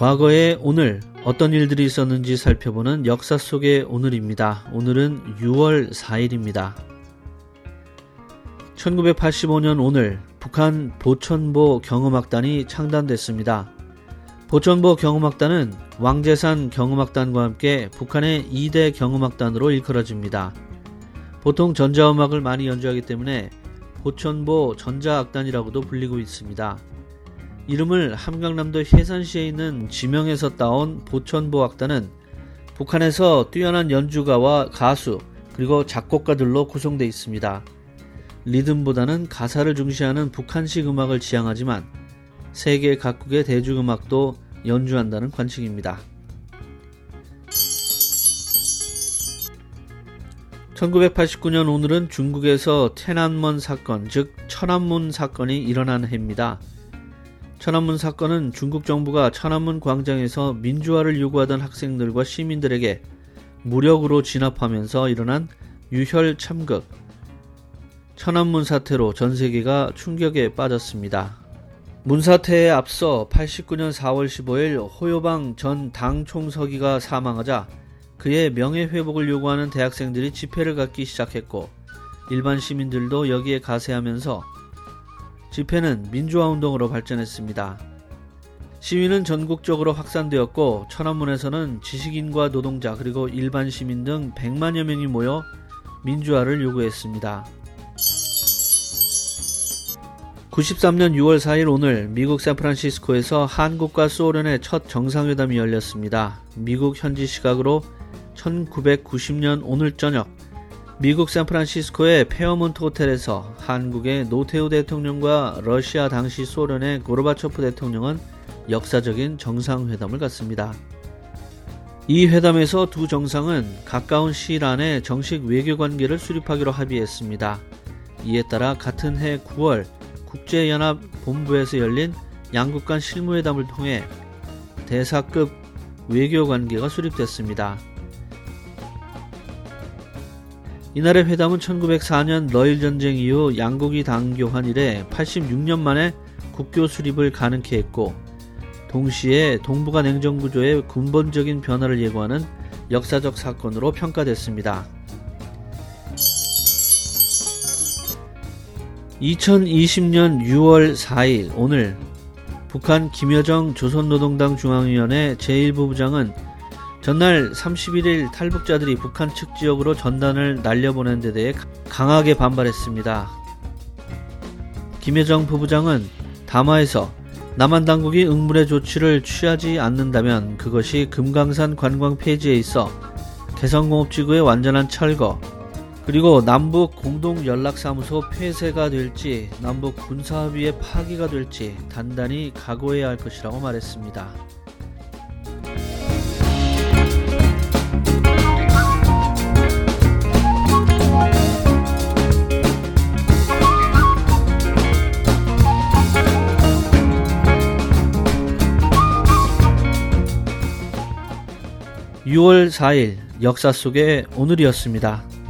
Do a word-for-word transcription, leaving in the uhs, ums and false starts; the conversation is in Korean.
과거의 오늘 어떤 일들이 있었는지 살펴보는 역사 속의 오늘입니다. 오늘은 유월 사일입니다. 천구백팔십오 년 오늘 북한 보천보 경음악단이 창단됐습니다. 보천보 경음악단은 왕제산 경음악단과 함께 북한의 이 대 경음악단으로 일컬어집니다. 보통 전자음악을 많이 연주하기 때문에 보천보 전자악단이라고도 불리고 있습니다. 이름을 함경남도 해산시에 있는 지명에서 따온 보천보 악단은 북한에서 뛰어난 연주가와 가수 그리고 작곡가들로 구성되어 있습니다. 리듬보다는 가사를 중시하는 북한식 음악을 지향하지만 세계 각국의 대중음악도 연주한다는 관측입니다. 천구백팔십구 년 오늘은 중국에서天安門 사건, 즉 천안문 사건이 일어난 해입니다. 천안문 사건은 중국 정부가 천안문 광장에서 민주화를 요구하던 학생들과 시민들에게 무력으로 진압하면서 일어난 유혈 참극, 천안문 사태로 전 세계가 충격에 빠졌습니다. 문 사태에 앞서 팔십구 년 사월 십오일 호요방 전 당 총서기가 사망하자 그의 명예회복을 요구하는 대학생들이 집회를 갖기 시작했고 일반 시민들도 여기에 가세하면서 집회는 민주화운동으로 발전했습니다. 시위는 전국적으로 확산되었고 천안문에서는 지식인과 노동자 그리고 일반 시민 등 백만여 명이 모여 민주화를 요구했습니다. 구십삼 년 유월 사일 오늘 미국 샌프란시스코에서 한국과 소련의 첫 정상회담이 열렸습니다. 미국 현지 시각으로 천구백구십 년 오늘 저녁 미국 샌프란시스코의 페어몬트 호텔에서 한국의 노태우 대통령과 러시아 당시 소련의 고르바초프 대통령은 역사적인 정상회담을 갖습니다. 이 회담에서 두 정상은 가까운 시일 안에 정식 외교관계를 수립하기로 합의했습니다. 이에 따라 같은 해 구월 국제연합본부에서 열린 양국 간 실무회담을 통해 대사급 외교관계가 수립됐습니다. 이날의 회담은 천구백사 년 러일전쟁 이후 양국이 단교한 이래 팔십육 년 만에 국교 수립을 가능케 했고 동시에 동북아 냉전구조의 근본적인 변화를 예고하는 역사적 사건으로 평가됐습니다. 이천이십 년 유월 사일 오늘 북한 김여정 조선노동당 중앙위원회 제일 부부장은 전날 삼십일일 탈북자들이 북한 측 지역으로 전단을 날려보낸 데 대해 강하게 반발했습니다. 김여정 부부장은 담화에서 남한 당국이 응물의 조치를 취하지 않는다면 그것이 금강산 관광 폐지에 있어 개성공업지구의 완전한 철거 그리고 남북 공동연락사무소 폐쇄가 될지 남북 군사합의의 파기가 될지 단단히 각오해야 할 것이라고 말했습니다. 유월 사일 역사 속의 오늘이었습니다.